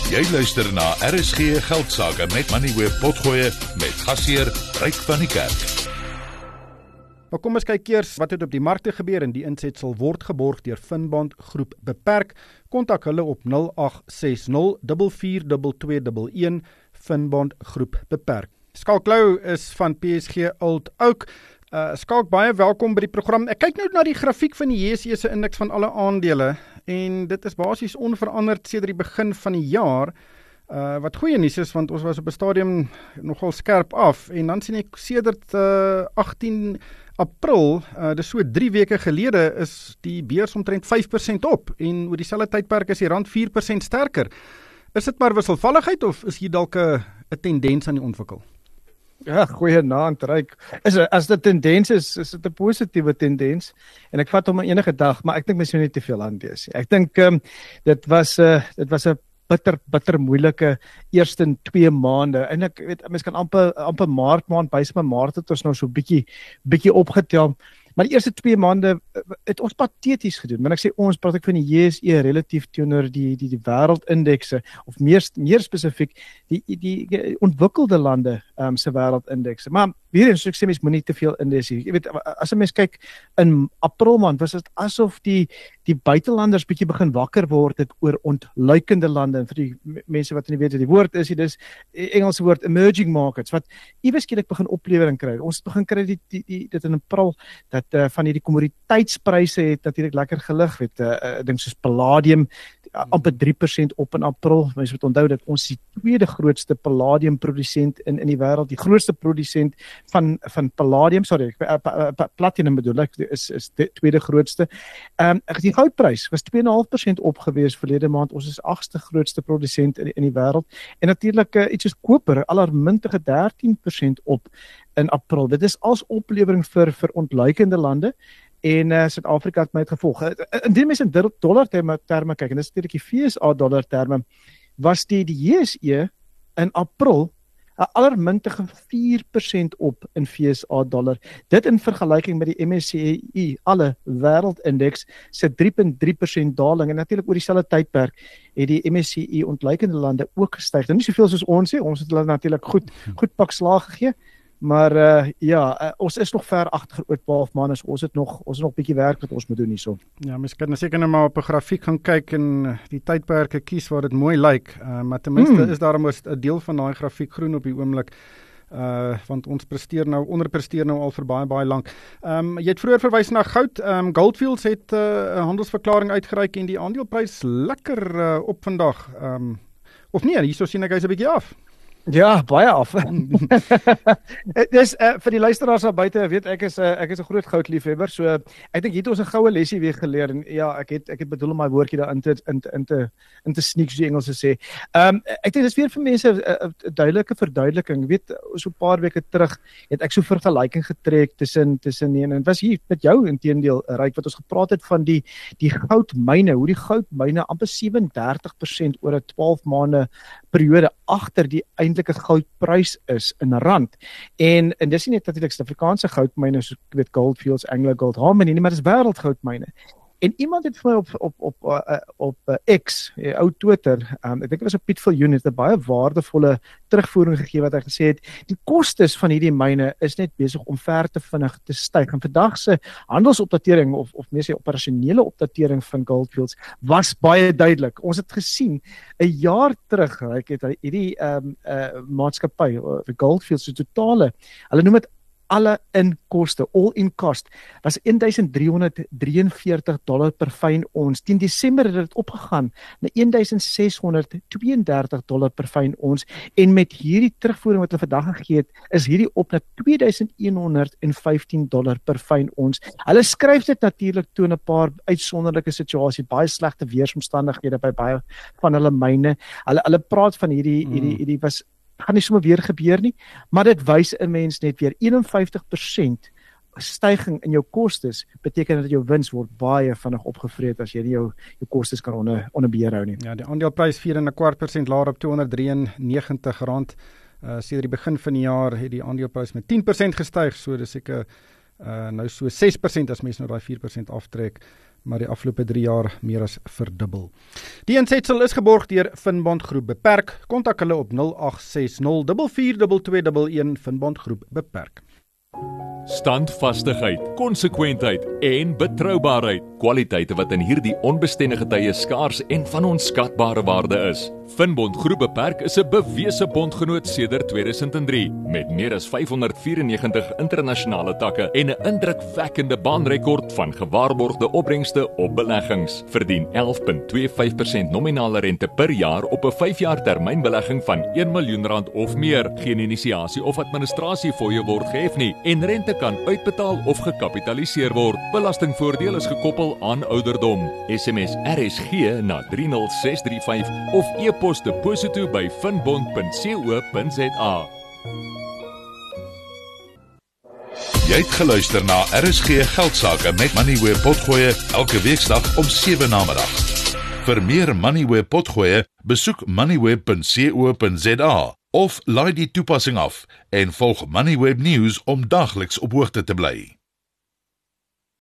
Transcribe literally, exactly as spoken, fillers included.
Jy luister na R S G Geldsaake met Money Web Potgoe met gasheer Ryk van die Kerk. Maar kom ons kyk eers wat het op die markte gebeur en die insetsel word geborg deur Finbond Groep Beperk. Kontak hulle op nul agt ses nul vier vier twee twee een Finbond Groep Beperk. Skalk Lou is van P S G Old Oak. Uh, Skalk, baie welkom by die program. Ek kyk nou na die grafiek van die J S E se indeks van alle aandele en dit is basies onveranderd sedert die begin van die jaar. Uh, wat goeie nuus is, want ons was op 'n stadium nogal skerp af en dan sien ek sedert uh, agtien April, uh, dis so drie weke gelede, is die beurs omtrent vyf persent op en oor dieselfde tydperk is die rand vier persent sterker. Is dit maar wisselvalligheid of is hier dalk 'n tendens aan die ontwikkel? Ja, goeie naand, Ryk. Is as dit tendens is, is dit 'n positiewe tendens en ek vat hom enige dag, maar ek dink mens moet nie te veel aanwees nie. Ek dink um, dit was 'n uh, dit was 'n bitter bitter moeilike eerste twee maande en ek weet mens kan amper amper maart maand bys my maart het ons nou so bietjie bietjie opgetel. Maar die eerste twee maande het ons pateties gedoen. Maar ek sê ons, praat ek van die J S E relatief teenoor die die die wêreldindekse of meer meer spesifiek die die, die ontwikkelde lande um, se wêreldindekse. Maar weer eens, ek sê mens moenie te veel indes hier. Jy weet, as 'n mens kyk in April maand, was dit asof die die buitelanders bietjie begin wakker word het oor ontluikende lande. En vir die mense wat nie weet wat die woord is, dit is Engelse woord emerging markets wat iewes skielik begin oplewering kry. Ons begin kry die, die, die dit in April dat uh, van hierdie kommoditeitspryse het natuurlik lekker gelig, weet uh, uh, ding soos palladium uh, amper drie persent op in April. Mense moet onthou dat ons die tweede grootste palladium produsent in in die wêreld, die grootste produsent van van palladium, sorry, uh, uh, uh, platinum bedoel ek, is is die tweede grootste. Ehm um, die goudprys was twee komma vyf persent op gewees verlede maand. Ons is agste grootste produsent in in die wêreld en natuurlik uh, iets soos koper, alarmintige dertien persent op in April. Dit is als oplewering vir vir ontluikende lande en uh, Suid-Afrika het my het gevolg. Indien mens in dollar terme, terme kyk, en dis natuurlik die V S A dollar terme, was die die J S E in April 'n alarmintige vier persent op in V S A dollar. Dit in vergelyking met die M S C I alle wêreldindeks se drie komma drie persent daling en natuurlik oor dieselfde tydperk het die M S C I ontluikende lande ook gestyg. Nou nie soveel soos ons sê, ons het hulle natuurlik goed goed pak slaag gegee. Maar uh, ja, uh, ons is nog ver agter oor twaalf maande. Ons het nog ons het nog 'n bietjie werk wat ons moet doen hierso. Ja, mens kan seker nou maar op 'n grafiek gaan kyk en die tydperke kies waar dit mooi lyk. Uh, maar ten minste hmm. is daar mos 'n deel van daai grafiek groen op die oomblik. Uh, want ons presteer nou, onderpresteer nou al vir baie baie lank. Ehm um, jy het vroeër verwys na goud. Ehm um, Gold Fields het 'n uh, handelsverklaring uitgereik en die aandeleprys lekker uh, op vandag. Ehm um, of nee, hierso sien ek hy's 'n bietjie af. Ja, baie af. Dis uh, vir die luisteraars daar buite, weet ek is 'n uh, ek is 'n groot goudliefhebber, so uh, ek dink hier het ons 'n goue lesie weer geleer en ja, ek het ek het bedoel om my woordjie daar in te in te in te in te sneak, soos die Engelse sê. Ehm um, ek dink dis weer vir mense 'n uh, uh, duidelike verduideliking. Weet, so 'n paar weke terug het ek so vergelyking getrek tussen tussen nee, en dit was hier met jou inteendeel Ryk wat ons gepraat het van die die goudmyne, hoe die goudmyne amper sewe en dertig persent oor 'n twaalf maande periode agter die eintlike goudprys is in rand. En en dis nie net natuurlik Suid-Afrikaanse goudmyne soos ek weet Gold Fields, Anglo Gold, Harmony nie, maar dis wêreldgoudmyne. En iemand het vir my op op op uh, op uh, X, uh, ou Twitter, um, ek dink dit was op Piet Viljoen, het 'n baie waardevolle terugvoering gegee wat hy gesê het, die kostes van hierdie myne is net besig om ver te vinnig te styg. En vandag se handelsopdatering of of meer sê operasionele opdatering van Gold Fields was baie duidelik. Ons het gesien 'n jaar terug, ek het hierdie ehm um, uh, maatskappy, uh, Gold Fields se totale, hulle noem dit alle inkoste, all in cost, was een duisend drie honderd drie en veertig dollar per fyn ons. Teen Desember het dit opgegaan na een duisend ses honderd twee en dertig dollar per fyn ons en met hierdie terugvoering wat hulle vandag gegee het, is hierdie op na twee duisend een honderd vyftien dollar per fyn ons. Hulle skryf dit natuurlik toe in 'n paar uitsonderlike situasies, baie slegte weeromstandighede by baie van hulle myne. Hulle hulle praat van hierdie hierdie hierdie was gaan nie sommer weer gebeur nie, maar dit wys 'n mens net weer eenenvyftig persent styging in jou kostes beteken dat jou wins word baie vinnig opgevreet as jy nie jou jou kostes kan onder onder beheer hou nie. Ja, die aandeleprys vier en 'n kwart persent laer op tweehonderdnegentig rand. Uh sedert die begin van die jaar het die aandeleprys met tien persent gestyg, so dis seker uh nou so ses persent as mens nou daai vier persent aftrek. maar die afgelope drie jaar meer as verdubbel. Die insetsel is geborg deur Finbond Groep Beperk. Kontak hulle op nul agt ses nul vier vier twee twee een Finbond Groep Beperk. Standvastigheid, konsekwentheid en betroubaarheid. Kwaliteite wat in hierdie onbestendige tye skaars en van onskatbare waarde is. Finbond Groep Beperk is 'n bewese bondgenoot sedert twee duisend drie met meer as vyfhonderdvyfennegentig internasionale takke en 'n indrukwekkende baanrekord van gewaarborgde opbrengste op beleggings. Verdien elf komma twee vyf persent nominale rente per jaar op 'n vyf jaar termynbelegging van een miljoen rand of meer. Geen inisiasie of administrasiefooie word gehef nie en rente kan uitbetaal of gekapitaliseer word. Belastingvoordeel is gekoppel aan ouderdom. S M S R S G na drie nul ses drie vyf of e-pos deposito by finbond punt co punt za. Jy het geluister na R S G Geldsaake met Moneyweb Potgoe elke weeksdag om sewe namiddag. Vir meer Moneyweb Potgoe, besoek moneyweb punt co punt za of laai die toepassing af en volg Moneyweb News om dagliks op hoogte te bly.